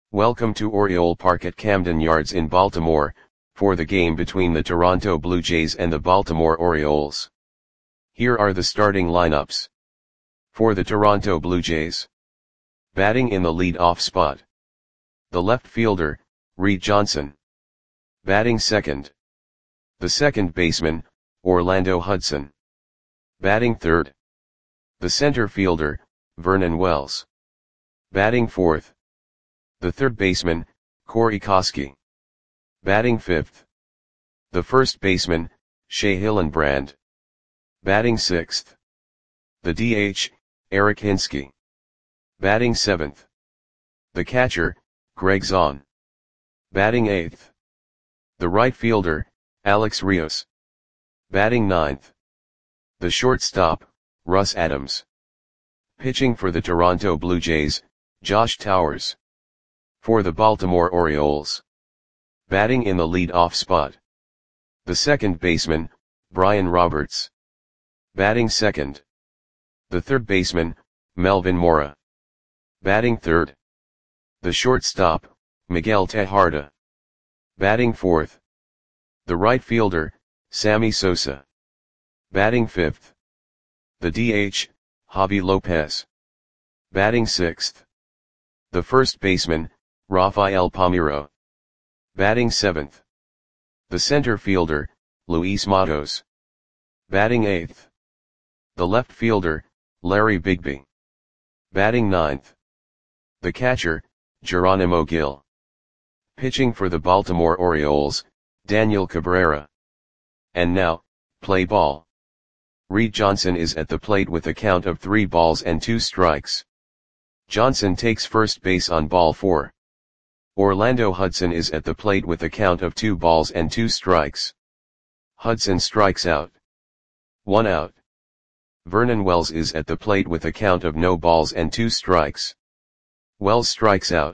Welcome to Oriole Park at Camden Yards in Baltimore, for the game between the Toronto Blue Jays and the Baltimore Orioles. Here are the starting lineups. For the Toronto Blue Jays. Batting in the lead-off spot. The left fielder, Reed Johnson. Batting second. The second baseman, Orlando Hudson. Batting third. The center fielder, Vernon Wells. Batting fourth. The third baseman, Corey Koskie. Batting fifth. The first baseman, Shea Hillenbrand. Batting sixth. The DH, Eric Hinske. Batting seventh. The catcher, Greg Zaun. Batting eighth. The right fielder, Alex Rios. Batting ninth. The shortstop, Russ Adams. Pitching for the Toronto Blue Jays, Josh Towers. For the Baltimore Orioles. Batting in the lead-off spot. The second baseman, Brian Roberts. Batting second. The third baseman, Melvin Mora. Batting third. The shortstop, Miguel Tejada. Batting fourth. The right fielder, Sammy Sosa. Batting fifth. The DH, Javi Lopez. Batting sixth. The first baseman, Rafael Palmeiro. Batting seventh. The center fielder, Luis Matos. Batting eighth. The left fielder, Larry Bigby. Batting ninth. The catcher, Geronimo Gil. Pitching for the Baltimore Orioles, Daniel Cabrera. And now, play ball. Reed Johnson is at the plate with a count of 3 balls and 2 strikes. Johnson takes first base on ball 4. Orlando Hudson is at the plate with a count of 2 balls and 2 strikes. Hudson strikes out. 1 out. Vernon Wells is at the plate with a count of no balls and 2 strikes. Wells strikes out.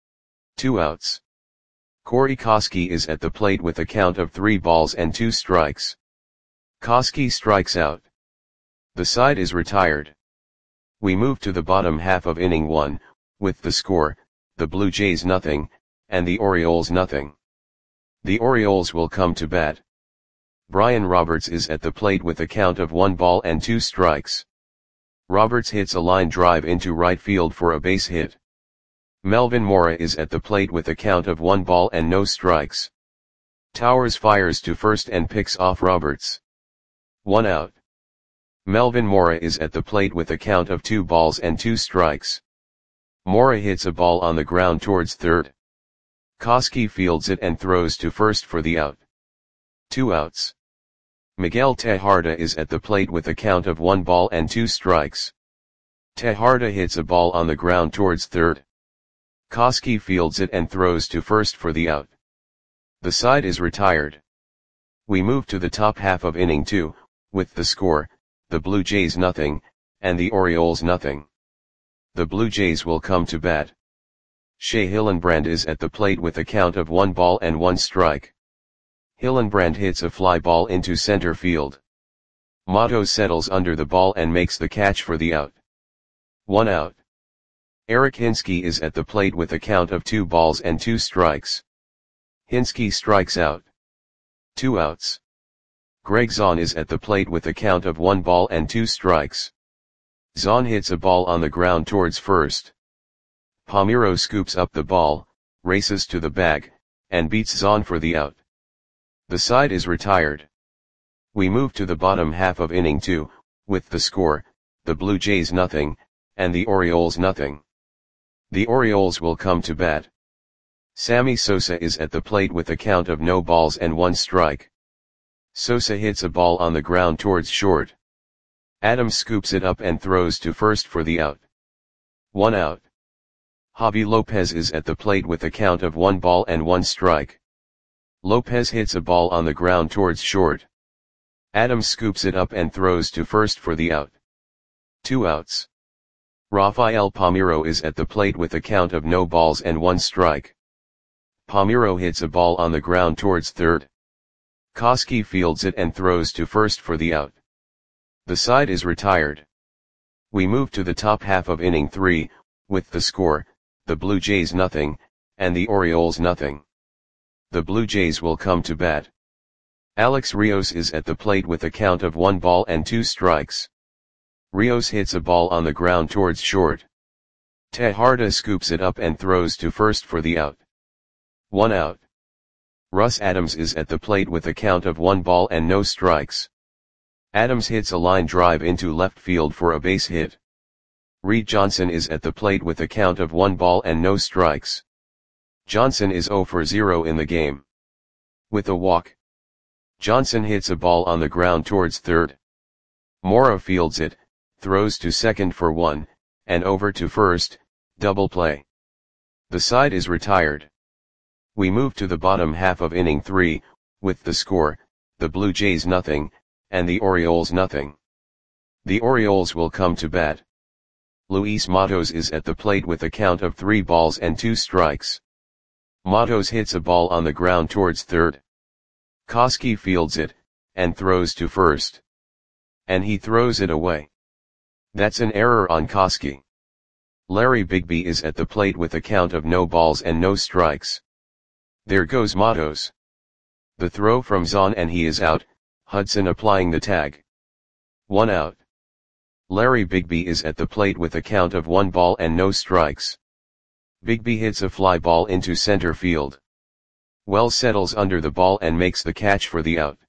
2 outs. Corey Koskie is at the plate with a count of 3 balls and 2 strikes. Koskie strikes out. The side is retired. We move to the bottom half of inning 1, with the score, the Blue Jays nothing, and the Orioles nothing. The Orioles will come to bat. Brian Roberts is at the plate with a count of 1 ball and 2 strikes. Roberts hits a line drive into right field for a base hit. Melvin Mora is at the plate with a count of 1 ball and no strikes. Towers fires to first and picks off Roberts. 1 out. Melvin Mora is at the plate with a count of 2 balls and 2 strikes. Mora hits a ball on the ground towards third. Koskie fields it and throws to first for the out. 2 outs. Miguel Tejada is at the plate with a count of 1 ball and 2 strikes. Tejada hits a ball on the ground towards third. Koskie fields it and throws to first for the out. The side is retired. We move to the top half of inning 2, with the score, the Blue Jays nothing, and the Orioles nothing. The Blue Jays will come to bat. Shea Hillenbrand is at the plate with a count of 1 ball and 1 strike. Hillenbrand hits a fly ball into center field. Matos settles under the ball and makes the catch for the out. 1 out. Eric Hinske is at the plate with a count of 2 balls and 2 strikes. Hinske strikes out. 2 outs. Greg Zaun is at the plate with a count of 1 ball and 2 strikes. Zaun hits a ball on the ground towards first. Palmeiro scoops up the ball, races to the bag, and beats Zaun for the out. The side is retired. We move to the bottom half of inning 2, with the score, the Blue Jays nothing, and the Orioles nothing. The Orioles will come to bat. Sammy Sosa is at the plate with a count of no balls and 1 strike. Sosa hits a ball on the ground towards short. Adams scoops it up and throws to first for the out. 1 out. Javi Lopez is at the plate with a count of 1 ball and 1 strike. Lopez hits a ball on the ground towards short. Adams scoops it up and throws to first for the out. 2 outs. Rafael Palmeiro is at the plate with a count of no balls and 1 strike. Palmeiro hits a ball on the ground towards third. Koskie fields it and throws to first for the out. The side is retired. We move to the top half of inning 3, with the score, the Blue Jays nothing, and the Orioles nothing. The Blue Jays will come to bat. Alex Rios is at the plate with a count of 1 ball and 2 strikes. Rios hits a ball on the ground towards short. Tejada scoops it up and throws to first for the out. 1 out. Russ Adams is at the plate with a count of 1 ball and no strikes. Adams hits a line drive into left field for a base hit. Reed Johnson is at the plate with a count of 1 ball and no strikes. Johnson is 0 for 0 in the game. With a walk. Johnson hits a ball on the ground towards third. Mora fields it, throws to second for 1, and over to first, double play. The side is retired. We move to the bottom half of inning 3, with the score, the Blue Jays nothing, and the Orioles nothing. The Orioles will come to bat. Luis Matos is at the plate with a count of 3 balls and 2 strikes. Matos hits a ball on the ground towards third. Koski fields it, and throws to first. And he throws it away. That's an error on Koski. Larry Bigby is at the plate with a count of no balls and no strikes. There goes Matos. The throw from Zahn and he is out, Hudson applying the tag. 1 out. Larry Bigby is at the plate with a count of 1 ball and no strikes. Bigby hits a fly ball into center field. Wells settles under the ball and makes the catch for the out.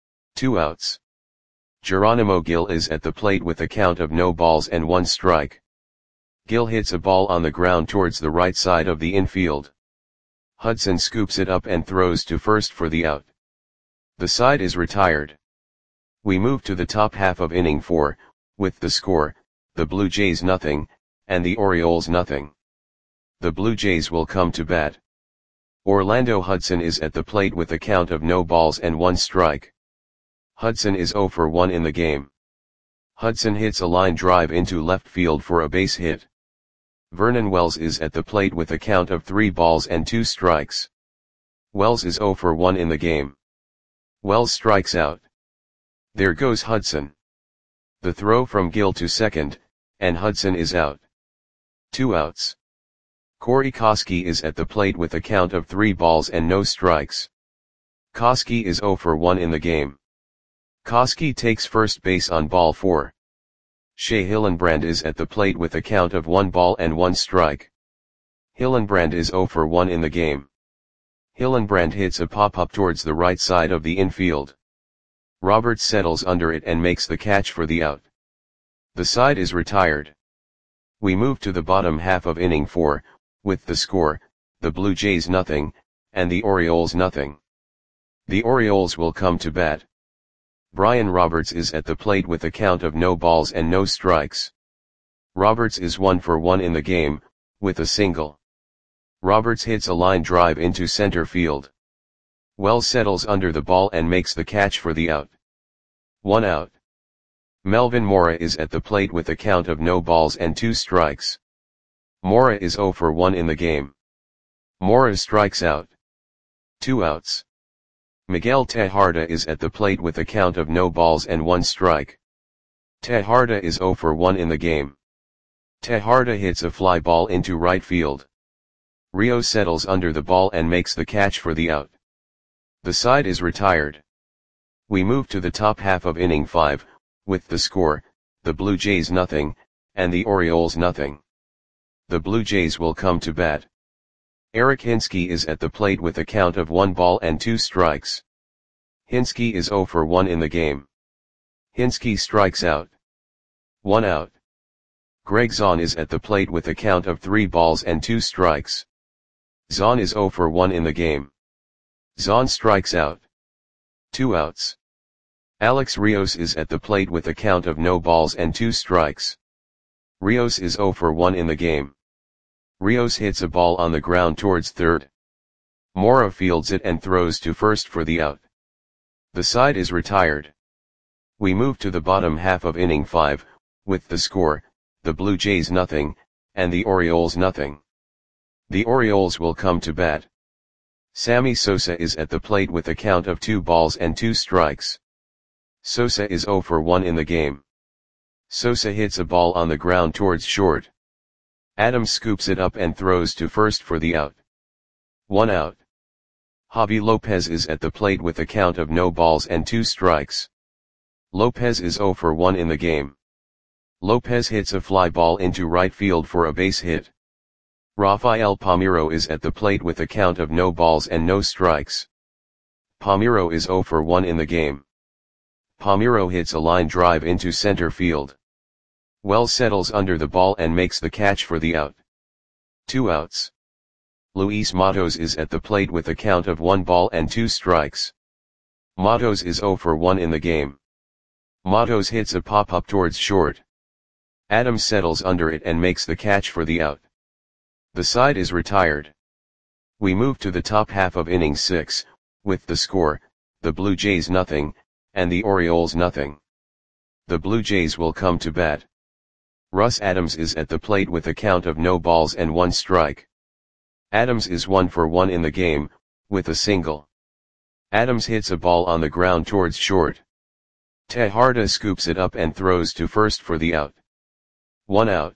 2 outs. Geronimo Gil is at the plate with a count of no balls and 1 strike. Gil hits a ball on the ground towards the right side of the infield. Hudson scoops it up and throws to first for the out. The side is retired. We move to the top half of inning 4, with the score, the Blue Jays nothing, and the Orioles nothing. The Blue Jays will come to bat. Orlando Hudson is at the plate with a count of no balls and 1 strike. Hudson is 0 for 1 in the game. Hudson hits a line drive into left field for a base hit. Vernon Wells is at the plate with a count of 3 balls and 2 strikes. Wells is 0 for 1 in the game. Wells strikes out. There goes Hudson. The throw from Gil to second, and Hudson is out. 2 outs. Corey Koski is at the plate with a count of 3 balls and no strikes. Koski is 0 for 1 in the game. Koski takes first base on ball 4. Shea Hillenbrand is at the plate with a count of 1 ball and 1 strike. Hillenbrand is 0 for 1 in the game. Hillenbrand hits a pop-up towards the right side of the infield. Roberts settles under it and makes the catch for the out. The side is retired. We move to the bottom half of inning 4, with the score, the Blue Jays nothing, and the Orioles nothing. The Orioles will come to bat. Brian Roberts is at the plate with a count of no balls and no strikes. Roberts is 1 for 1 in the game, with a single. Roberts hits a line drive into center field. Wells settles under the ball and makes the catch for the out. 1 out. Melvin Mora is at the plate with a count of no balls and 2 strikes. Mora is 0 for 1 in the game. Mora strikes out. 2 outs. Miguel Tejada is at the plate with a count of no balls and 1 strike. Tejada is 0 for 1 in the game. Tejada hits a fly ball into right field. Rio settles under the ball and makes the catch for the out. The side is retired. We move to the top half of inning 5, with the score, the Blue Jays nothing, and the Orioles nothing. The Blue Jays will come to bat. Eric Hinske is at the plate with a count of 1 ball and 2 strikes. Hinske is 0 for 1 in the game. Hinske strikes out. 1 out. Greg Zahn is at the plate with a count of 3 balls and 2 strikes. Zahn is 0 for 1 in the game. Zahn strikes out. 2 outs. Alex Rios is at the plate with a count of no balls and 2 strikes. Rios is 0 for 1 in the game. Rios hits a ball on the ground towards third. Mora fields it and throws to first for the out. The side is retired. We move to the bottom half of inning 5, with the score, the Blue Jays nothing, and the Orioles nothing. The Orioles will come to bat. Sammy Sosa is at the plate with a count of 2 balls and 2 strikes. Sosa is 0 for 1 in the game. Sosa hits a ball on the ground towards short. Adams scoops it up and throws to first for the out. 1 out. Javi Lopez is at the plate with a count of no balls and 2 strikes. Lopez is 0 for 1 in the game. Lopez hits a fly ball into right field for a base hit. Rafael Palmeiro is at the plate with a count of no balls and no strikes. Palmeiro is 0 for 1 in the game. Palmeiro hits a line drive into center field. Wells settles under the ball and makes the catch for the out. 2 outs. Luis Matos is at the plate with a count of 1 ball and 2 strikes. Matos is 0 for 1 in the game. Matos hits a pop-up towards short. Adams settles under it and makes the catch for the out. The side is retired. We move to the top half of inning 6, with the score, the Blue Jays 0, and the Orioles 0. The Blue Jays will come to bat. Russ Adams is at the plate with a count of no balls and 1 strike. Adams is 1 for 1 in the game, with a single. Adams hits a ball on the ground towards short. Tejada scoops it up and throws to first for the out. 1 out.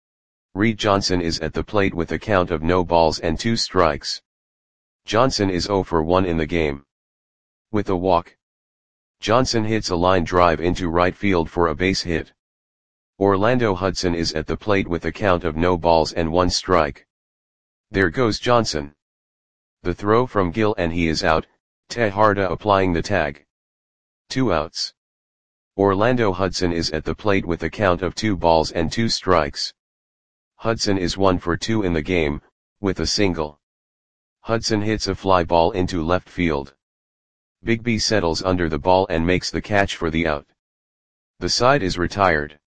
Reed Johnson is at the plate with a count of no balls and 2 strikes. Johnson is 0 for 1 in the game. With a walk. Johnson hits a line drive into right field for a base hit. Orlando Hudson is at the plate with a count of no balls and 1 strike. There goes Johnson. The throw from Gil and he is out, Tejada applying the tag. 2 outs. Orlando Hudson is at the plate with a count of 2 balls and 2 strikes. Hudson is 1 for 2 in the game, with a single. Hudson hits a fly ball into left field. Bigby settles under the ball and makes the catch for the out. The side is retired.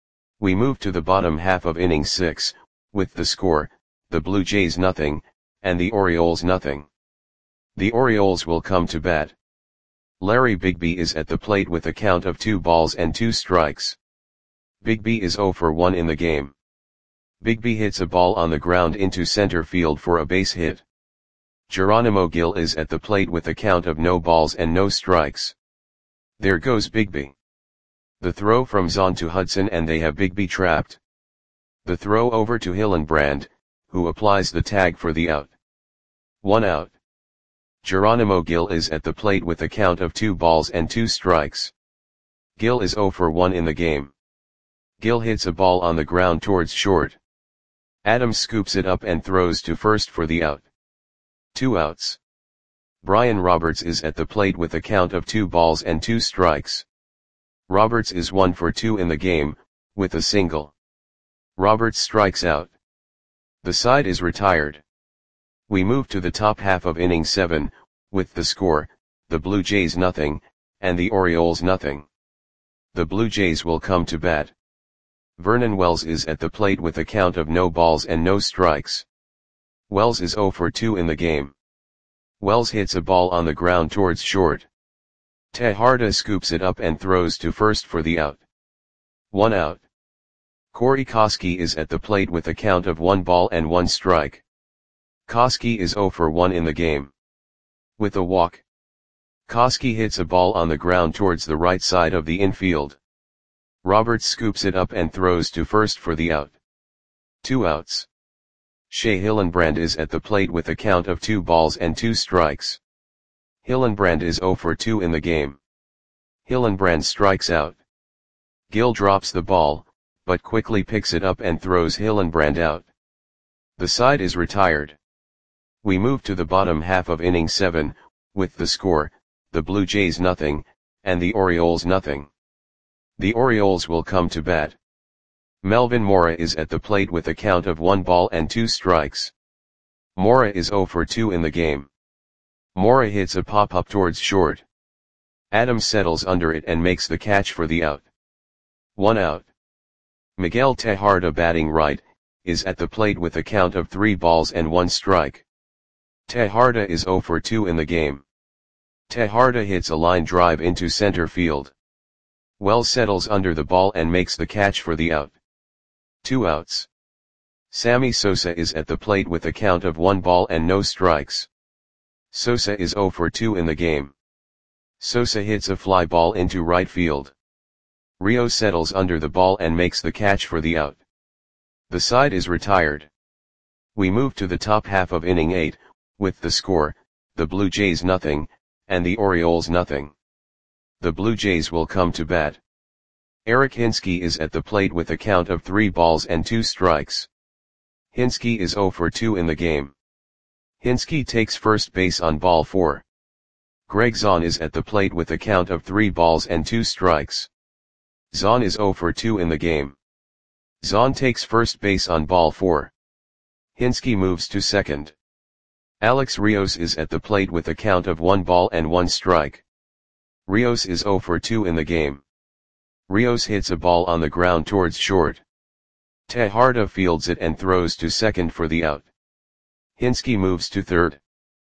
We move to the bottom half of inning 6, with the score, the Blue Jays 0, and the Orioles 0. The Orioles will come to bat. Larry Bigby is at the plate with a count of 2 balls and 2 strikes. Bigby is 0 for 1 in the game. Bigby hits a ball on the ground into center field for a base hit. Geronimo Gil is at the plate with a count of no balls and no strikes. There goes Bigby. The throw from Zahn to Hudson and they have Bigby trapped. The throw over to Hillenbrand, who applies the tag for the out. 1 out. Geronimo Gil is at the plate with a count of 2 balls and 2 strikes. Gil is 0 for 1 in the game. Gil hits a ball on the ground towards short. Adams scoops it up and throws to first for the out. 2 outs. Brian Roberts is at the plate with a count of 2 balls and 2 strikes. Roberts is 1 for 2 in the game, with a single. Roberts strikes out. The side is retired. We move to the top half of inning 7, with the score, the Blue Jays 0, and the Orioles 0. The Blue Jays will come to bat. Vernon Wells is at the plate with a count of no balls and no strikes. Wells is 0 for 2 in the game. Wells hits a ball on the ground towards short. Tejada scoops it up and throws to first for the out. 1 out. Corey Koskie is at the plate with a count of 1 ball and 1 strike. Koskie is 0 for 1 in the game. With a walk. Koskie hits a ball on the ground towards the right side of the infield. Roberts scoops it up and throws to first for the out. 2 outs. Shea Hillenbrand is at the plate with a count of 2 balls and 2 strikes. Hillenbrand is 0 for 2 in the game. Hillenbrand strikes out. Gil drops the ball, but quickly picks it up and throws Hillenbrand out. The side is retired. We move to the bottom half of inning 7, with the score, the Blue Jays 0, and the Orioles 0. The Orioles will come to bat. Melvin Mora is at the plate with a count of 1 ball and 2 strikes. Mora is 0 for 2 in the game. Mora hits a pop-up towards short. Adams settles under it and makes the catch for the out. 1 out. Miguel Tejada, batting right, is at the plate with a count of 3 balls and 1 strike. Tejada is 0 for 2 in the game. Tejada hits a line drive into center field. Wells settles under the ball and makes the catch for the out. 2 outs. Sammy Sosa is at the plate with a count of 1 ball and no strikes. Sosa is 0 for 2 in the game. Sosa hits a fly ball into right field. Rio settles under the ball and makes the catch for the out. The side is retired. We move to the top half of inning 8, With the score, the Blue Jays nothing, and the Orioles nothing. The Blue Jays will come to bat. Eric Hinske is at the plate with a count of 3 balls and 2 strikes. Hinske is 0 for 2 in the game. Hinske takes first base on ball 4. Greg Zaun is at the plate with a count of 3 balls and 2 strikes. Zaun is 0 for 2 in the game. Zaun takes first base on ball 4. Hinske moves to second. Alex Rios is at the plate with a count of 1 ball and 1 strike. Rios is 0 for 2 in the game. Rios hits a ball on the ground towards short. Tejada fields it and throws to second for the out. Hinske moves to third.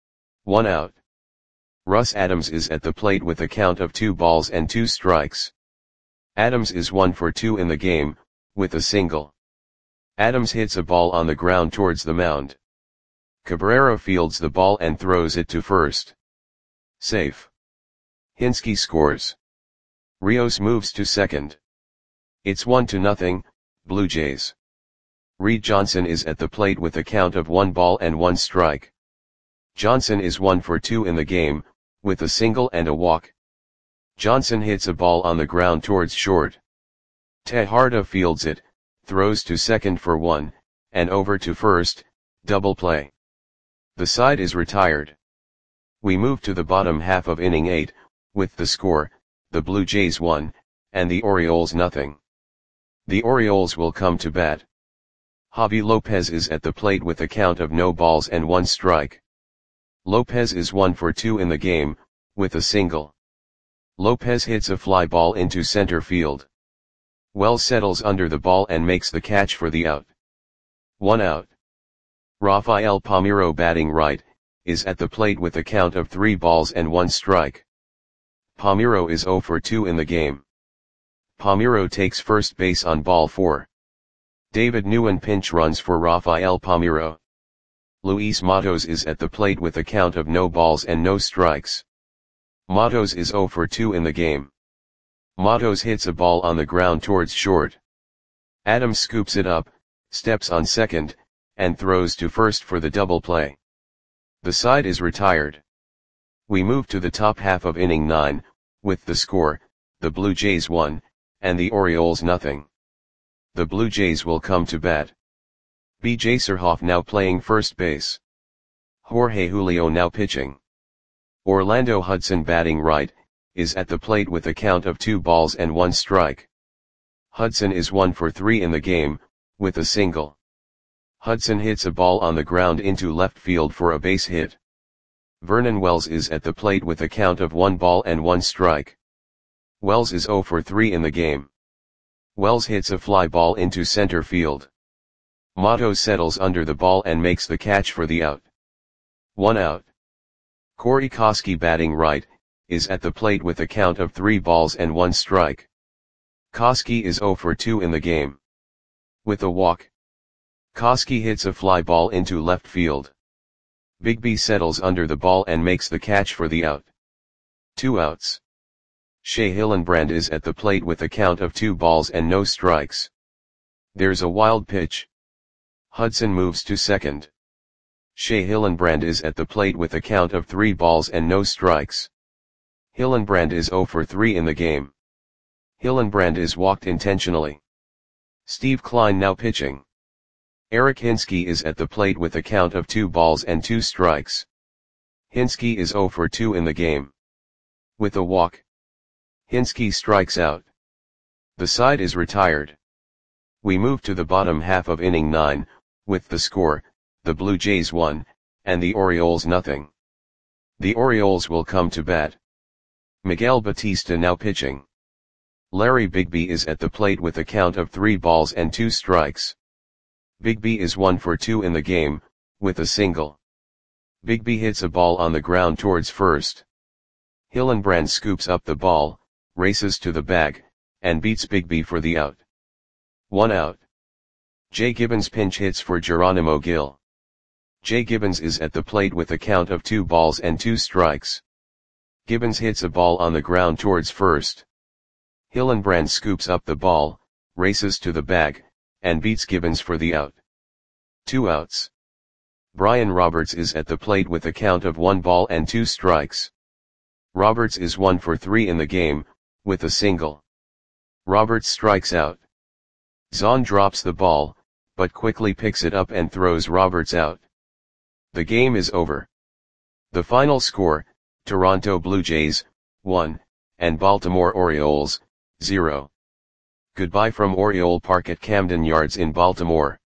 1 out. Russ Adams is at the plate with a count of 2 balls and 2 strikes. Adams is 1 for 2 in the game, with a single. Adams hits a ball on the ground towards the mound. Cabrera fields the ball and throws it to first. Safe. Hinske scores. Rios moves to second. It's 1-0, Blue Jays. Reed Johnson is at the plate with a count of 1 ball and 1 strike. Johnson is 1 for 2 in the game, with a single and a walk. Johnson hits a ball on the ground towards short. Tejada fields it, throws to second for 1, and over to first, double play. The side is retired. We move to the bottom half of inning 8, with the score, the Blue Jays 1, and the Orioles nothing. The Orioles will come to bat. Javi Lopez is at the plate with a count of no balls and 1 strike. Lopez is 1 for 2 in the game, with a single. Lopez hits a fly ball into center field. Wells settles under the ball and makes the catch for the out. 1 out. Rafael Palmeiro, batting right, is at the plate with a count of 3 balls and 1 strike. Palmeiro is 0 for 2 in the game. Palmeiro takes first base on ball 4. David Nguyen pinch runs for Rafael Palmeiro. Luis Matos is at the plate with a count of no balls and no strikes. Matos is 0 for 2 in the game. Matos hits a ball on the ground towards short. Adams scoops it up, steps on second, and throws to first for the double play. The side is retired. We move to the top half of inning 9, with the score, the Blue Jays 1, and the Orioles nothing. The Blue Jays will come to bat. B.J. Surhoff now playing first base. Jorge Julio now pitching. Orlando Hudson, batting right, is at the plate with a count of 2 balls and 1 strike. Hudson is 1 for 3 in the game, with a single. Hudson hits a ball on the ground into left field for a base hit. Vernon Wells is at the plate with a count of 1 ball and 1 strike. Wells is 0 for 3 in the game. Wells hits a fly ball into center field. Matos settles under the ball and makes the catch for the out. 1 out. Corey Koskie, batting right, is at the plate with a count of 3 balls and 1 strike. Koskie is 0 for 2 in the game. With a walk. Koskie hits a fly ball into left field. Bigby settles under the ball and makes the catch for the out. 2 outs. Shea Hillenbrand is at the plate with a count of 2 balls and no strikes. There's a wild pitch. Hudson moves to second. Shea Hillenbrand is at the plate with a count of 3 balls and no strikes. Hillenbrand is 0 for 3 in the game. Hillenbrand is walked intentionally. Steve Klein now pitching. Eric Hinske is at the plate with a count of 2 balls and 2 strikes. Hinske is 0 for 2 in the game. With a walk. Hinske strikes out. The side is retired. We move to the bottom half of inning 9, with the score, the Blue Jays 1, and the Orioles nothing. The Orioles will come to bat. Miguel Batista now pitching. Larry Bigby is at the plate with a count of 3 balls and 2 strikes. Bigby is 1 for 2 in the game, with a single. Bigby hits a ball on the ground towards first. Hillenbrand scoops up the ball, races to the bag, and beats Bigby for the out. 1 out. Jay Gibbons pinch hits for Geronimo Gil. Jay Gibbons is at the plate with a count of 2 balls and 2 strikes. Gibbons hits a ball on the ground towards first. Hillenbrand scoops up the ball, races to the bag, and beats Gibbons for the out. 2 outs. Brian Roberts is at the plate with a count of 1 ball and 2 strikes. Roberts is 1 for 3 in the game, with a single. Roberts strikes out. Zahn drops the ball, but quickly picks it up and throws Roberts out. The game is over. The final score, Toronto Blue Jays, 1, and Baltimore Orioles, 0. Goodbye from Oriole Park at Camden Yards in Baltimore.